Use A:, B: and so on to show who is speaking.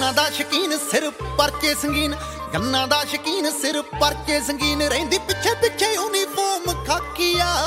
A: ਗੰਨਾ ਦਾ ਸ਼ਕੀਨ ਸਿਰ ਪਰਚੇ ਸੰਗੀਨ, ਗੰਨਾ ਦਾ ਸ਼ਕੀਨ ਸਿਰ ਪਰਚੇ ਸੰਗੀਨ, ਰਹਿੰਦੀ ਪਿੱਛੇ ਪਿੱਛੇ ਯੂਨੀਫਾਰਮ ਖਾਕੀਆ।